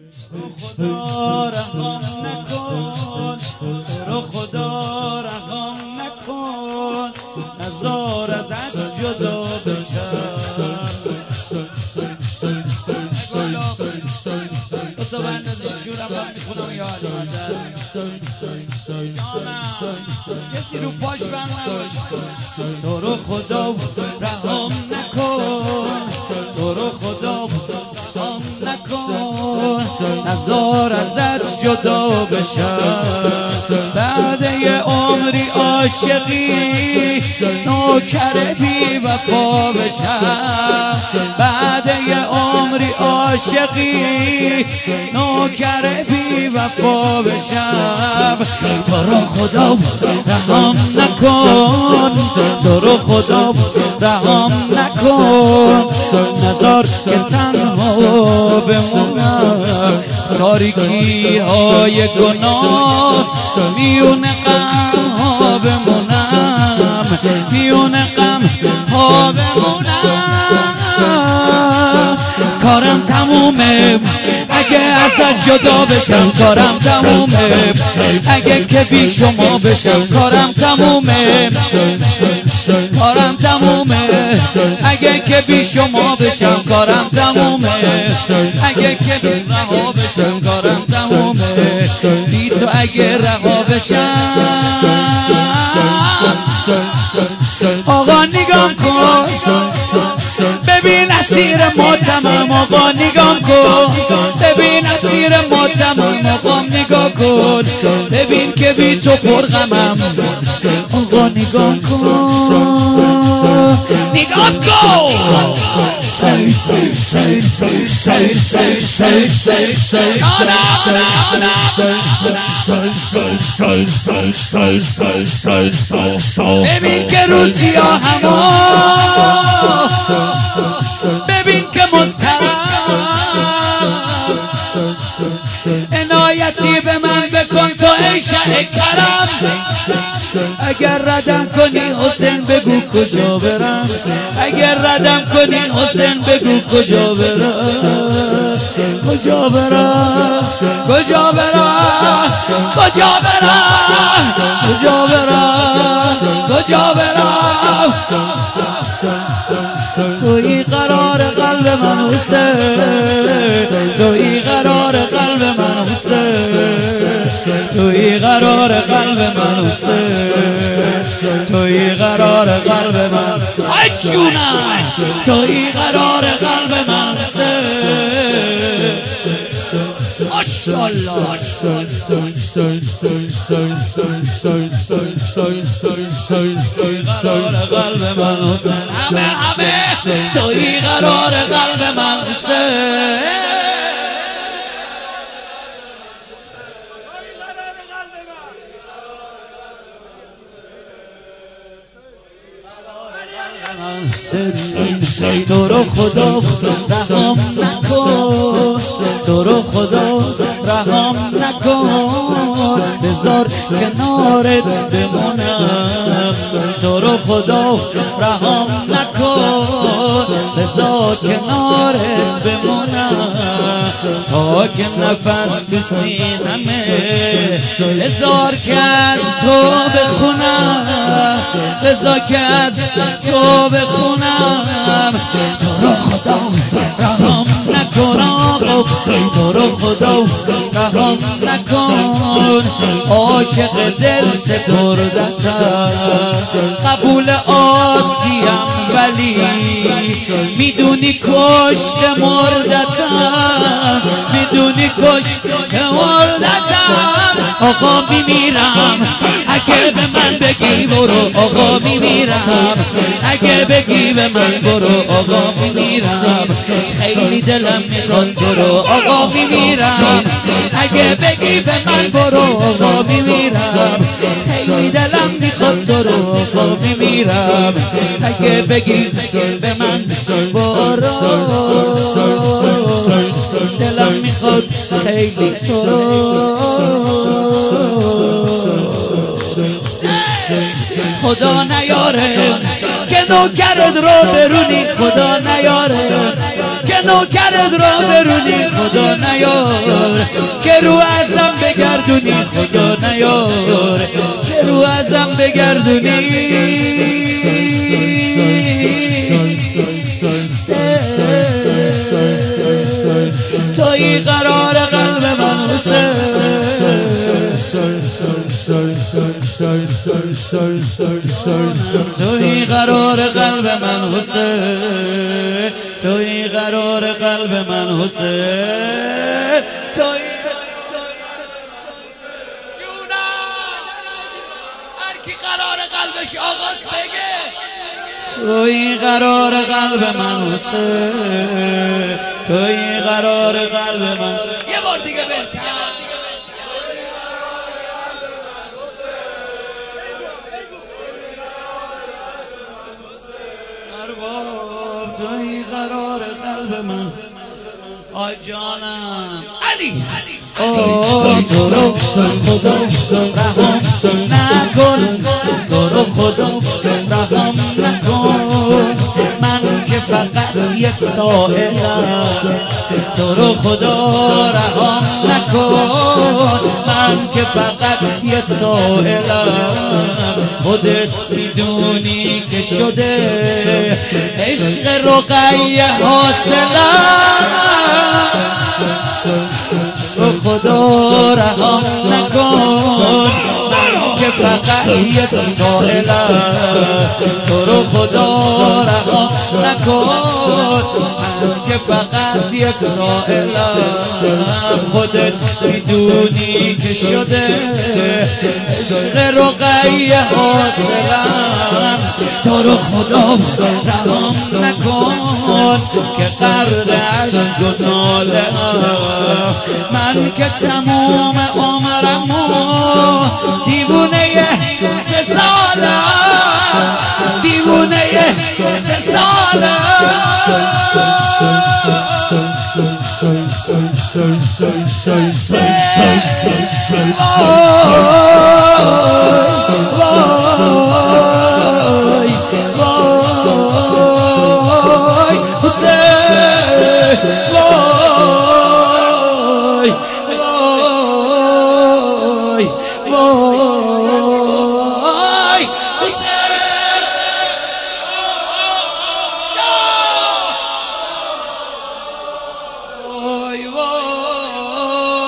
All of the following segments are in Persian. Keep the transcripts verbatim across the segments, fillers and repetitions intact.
خدا رحم نکن، تو رو خدا رحم نکن، نزار ازت جدا بشم. تو بندازی شورم من میخونم یا علی مادر جانم کسی رو پاش بند نباشه. تو رو خدا رحم نکن، تو رو خدا رحم نکن، نزار ازت جدا بشم. بعد یه عمری عاشقی نوکر بی وفا بشم. بعد یه عمری عاشقی نوکر بی وفا بشم. تو رو خدا رحم نکن، تو رو خدا رحم نکن، نزار که تنها بمونم. تاریکی های گناه میون غم ها بمونم، میون غم ها بمونم. کارم تمومه اگه ازت جدا بشم، کارم تمومه اگه که بی شما بشم، کارم تمومه کارم تمومه اگه که بی شما بشم، کارم تمومه اگه که بی رها بشم، کارم تمومه بی تو اگه رها بشم. آقا نگام کن ببین اسیر ماتمم، آقا نگام کن ببین اسیر ماتمم، آقا نگاه کن ببین که بی تو پرغمم. آقا نگام کن نگام کن سی سی سی سی سی سی سی سی ببین که روزی ها هما، ببین که مسترم عنایتی به من بکن تو ای شه کرم. اگر ردم کنی حسین بگو کجا برم، اگر ردم کنی حسین بگو کجا برم، کجا برم کجا برم کجا برم کجا برم کجا برم. تویی قرار قلب من حسین، تویی قرار قلب من حسین، تویی قرار قلب من حسین، تویی قرار قلب من ای جونم، تویی قرار قلب من حسین. ماشاءالله قرار قلب من حسین، همه همه تویی قرار قلب من حسین. تو رو خدا رحم نکن، تو رو خدا رحم نکن، بذار کنارت بمونم. تو رو خدا رحم نکن، بذار کنارت بمونم تا که نفس تو سینمه، بذار که از تو بخونم، بذار که از تو بخونم. تو رو خدا رحم نکن آقا، تو رو خدا رحم نکن، عاشق دل سپردتم، قبول آسیم ولی میدونی کشت مردتم، میدونی کشت مردتم. آقا میمیرم اگه به من بگی برو، آقا میمیرم اگه بگی به من برو، آقا میمیرم خیلی دلم میخواد تو رو، آقا میمیرم اگه بگی به من برو، آقا میمیرم خیلی دلم میخواد تو رو، آقا میمیرم اگه بگی به من برو، دلم میخواد خیلی تو رو. خدا نیاره که نوکرت رو برونی، خدا نیاره که نوکرت را برونی خدا نیار، که رو ازم بگردونی خدا نیار، که رو ازم بگردونی. تویی قرار قلب من حسین، تویی قرار قلب من حسین، تویی قرار قلب من حسین، تویی جونم. هر کی قرار قلبش آغاز بگه تویی قرار قلب من حسین، تویی قرار قلب من. یه بار دیگه بهتر. ارباب تویی قرار قلب من. آی جانم علی آه تو رو خدا رحم نکن، تو رو خدا رحم نکن، من که فقط یه سائلم، تو رو خدا رحم نکن، من که فقط یه سائلم. خودت میدونی که شده عشق رقیه حاصلم، تو خدا رحم نکن، من که فقط یه سائلم، تو رو خدا رحم نکن، من که فقط یه سائلم. خودت میدونی که شده عشق رقیه حاصلم، تو رو خدا رحم نکن، که غرق عشق و ناله من که تمام عمرمو دیوونه سه سالم، دیوونه سه سالم.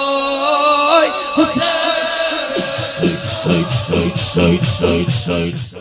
Hussein.